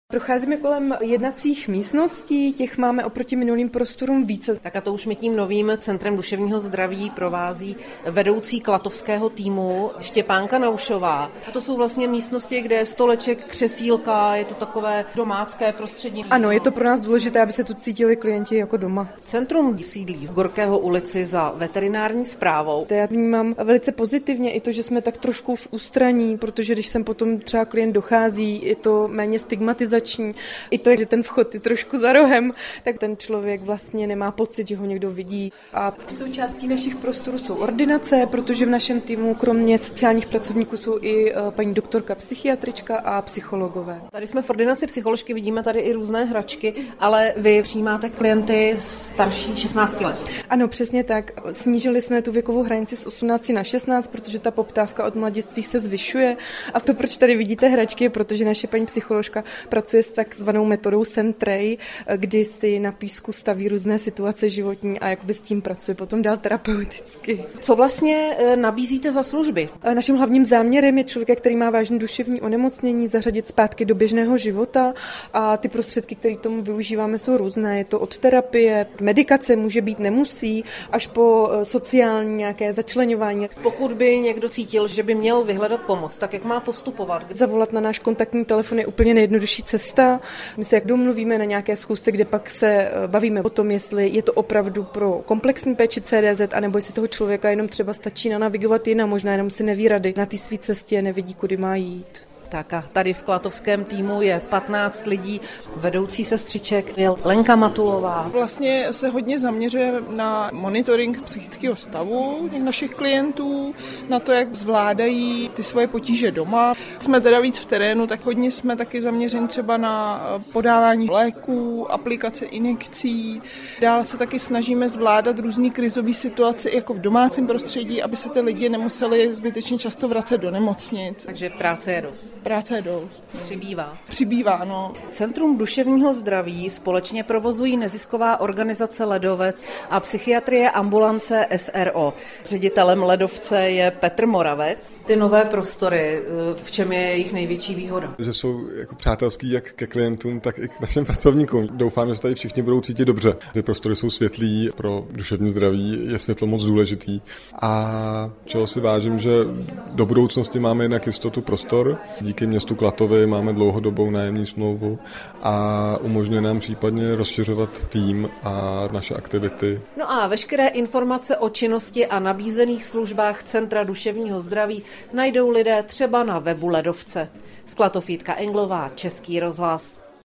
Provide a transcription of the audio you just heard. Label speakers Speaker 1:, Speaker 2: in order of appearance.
Speaker 1: Procházíme kolem jednacích místností, těch máme oproti minulým prostorům více.
Speaker 2: Tak a to už mě tím novým centrem duševního zdraví provází vedoucí klatovského týmu Štěpánka Naušová. To jsou vlastně místnosti, kde je stoleček, křesílka, je to takové domácké prostředí.
Speaker 1: Ano, je to pro nás důležité, aby se tu cítili klienti jako doma.
Speaker 2: Centrum sídlí v Gorkého ulici za veterinární správou.
Speaker 1: Já vnímám velice pozitivně i to, že jsme tak trošku v ústraní, protože když sem potom třeba klient dochází, je to méně stigmatizační. I to, že ten vchod je trošku za rohem, tak ten člověk vlastně nemá pocit, že ho někdo vidí. A součástí našich prostorů jsou ordinace, protože v našem týmu kromě sociálních pracovníků jsou i paní doktorka psychiatrička a psychologové.
Speaker 2: Tady jsme v ordinaci psycholožky, vidíme tady i různé hračky, ale vy přijímáte klienty starší 16 let.
Speaker 1: Ano, přesně tak. Snížili jsme tu věkovou hranici z 18 na 16, protože ta poptávka od mladistvých se zvyšuje. A to, proč tady vidíte hračky, je protože naše paní psycholožka pracuje s takzvanou metodou Sentrej, kdy si na písku staví různé situace životní a jakoby s tím pracuje potom dál terapeuticky.
Speaker 2: Co vlastně nabízíte za služby?
Speaker 1: Naším hlavním záměrem je člověka, který má vážné duševní onemocnění, zařadit zpátky do běžného života a ty prostředky, které tomu využíváme, jsou různé. Je to od terapie, medikace může být, nemusí, až po sociální nějaké začleňování.
Speaker 2: Pokud by někdo cítil, že by měl vyhledat pomoc, tak jak má postupovat?
Speaker 1: Zavolat na náš kontaktní telefon je úplně nejjednodušší cesta. My se jak domluvíme na nějaké schůzce, kde pak se bavíme o tom, jestli je to opravdu pro komplexní péči CDZ, anebo jestli toho člověka jenom třeba stačí navigovat jinam, možná jenom si neví rady na té své cestě, nevidí, kudy má jít.
Speaker 2: Tak a tady v klatovském týmu je 15 lidí, vedoucí sestřiček je Lenka Matulová.
Speaker 3: Vlastně se hodně zaměřuje na monitoring psychického stavu našich klientů, na to, jak zvládají ty svoje potíže doma. Jsme teda víc v terénu, tak hodně jsme taky zaměřeni třeba na podávání léků, aplikace injekcí. Dál se taky snažíme zvládat různý krizové situace jako v domácím prostředí, aby se ty lidi nemuseli zbytečně často vracet do nemocnic.
Speaker 2: Takže práce je dost.
Speaker 3: Práce je dost.
Speaker 2: Přibývá,
Speaker 3: no.
Speaker 2: Centrum duševního zdraví společně provozují nezisková organizace Ledovec a psychiatrie ambulance SRO. Ředitelem Ledovce je Petr Moravec. Ty nové prostory, v čem je jejich největší výhoda?
Speaker 4: Že jsou jako přátelský jak ke klientům, tak i k našim pracovníkům. Doufám, že se tady všichni budou cítit dobře. Ty prostory jsou světlý, pro duševní zdraví je světlo moc důležitý. A čeho si vážím, že do budoucnosti máme jednak jistotu prostor. Díky městu Klatovy máme dlouhodobou nájemní smlouvu a umožňuje nám případně rozšiřovat tým a naše aktivity.
Speaker 2: No a veškeré informace o činnosti a nabízených službách Centra duševního zdraví najdou lidé třeba na webu Ledovce. Z Klatov Jitka Englová, Český rozhlas.